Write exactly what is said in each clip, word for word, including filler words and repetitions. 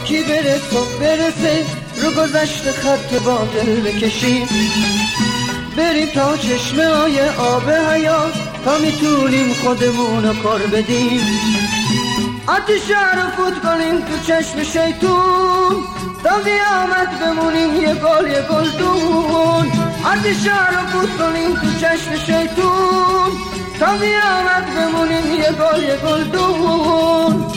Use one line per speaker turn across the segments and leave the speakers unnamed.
تاریکی بره صبح برسه، رو گذشته خط باطل بکشیم، بریم تا چشمه های آب حیات، تا میتونیم خودمون رو کار بدیم. آتیشه رو فوت کنیم تو چشم شیطون، تا قیامت بمونیم یه گل یه گلدون. آتیشه رو فوت کنیم تو چشم شیطون، تا قیامت بمونیم یه گل یه گلدون.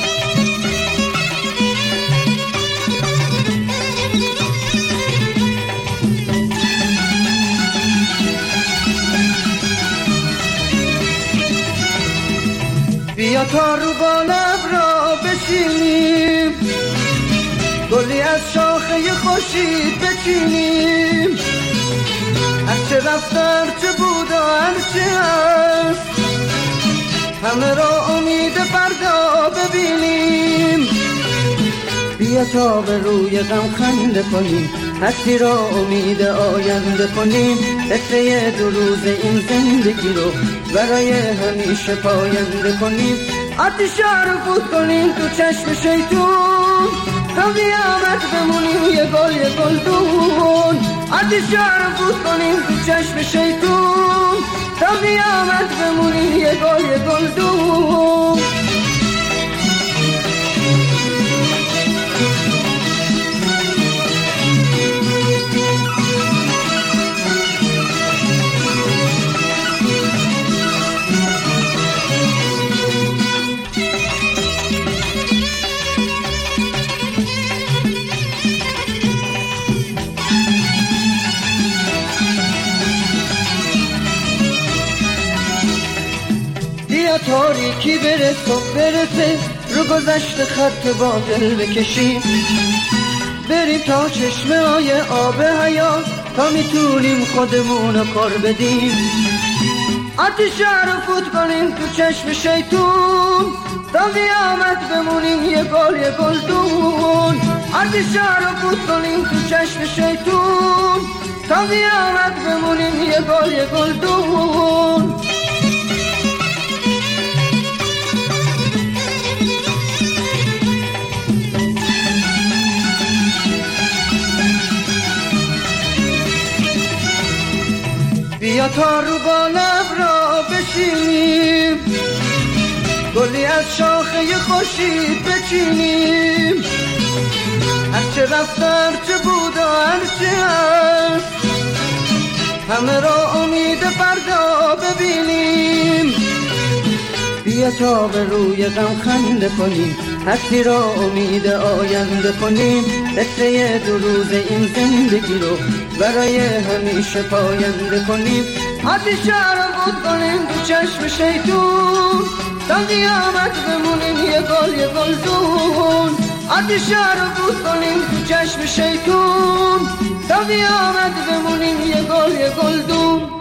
بیا تا رو بالم را بشینیم، گلی از شاخه خورشید بچینیم، هرچه رفت هرچه بود و هرچه هست، همه را امید فردا ببینیم. بیا تا به روی غم خنده کنیم، هستی را امید آینده کنیم، قطره دو روز این زندگی رو برای همیشه پاینده کنیم. آتیشه رو فوت کنیم تو چشم شیطون، تا قیامت بمونیم یه گل یه گلدون. آتیشه رو فوت کنیم تو چشم شیطون، تا قیامت بمونیم یه گل یه گلدون. بیا تاریکی بره صبح برسه، رو گذشته خط باطل بکشیم، بریم تا چشمه های آب حیات، تا میتونیم خودمون رو کار بدیم. آتیشه رو فوت کنیم تو چشم شیطون، تا قیامت بمونیم یه گل یه گلدون. آتیشه رو فوت کنیم تو چشم شیطون، تا قیامت بمونیم یه گل یه گلدون. بیا تا رو بالم را بشینیم، گلی از شاخه خورشید بچینیم، هرچه رفت هرچه بود و هرچه هست، همه را امید فردا ببینیم. بیا تا به روی غم خنده کنیم، هستی را امید آینده کنیم، قطره دو روز این زندگی رو برای همیشه پاینده کنیم. آتیشه رو فوت کنیم تو چشم شیطون، تا قیامت بمونیم یه گل یه گلدون. آتیشه رو فوت کنیم تو چشم شیطون، تا قیامت بمونیم یه گل یه گلدون.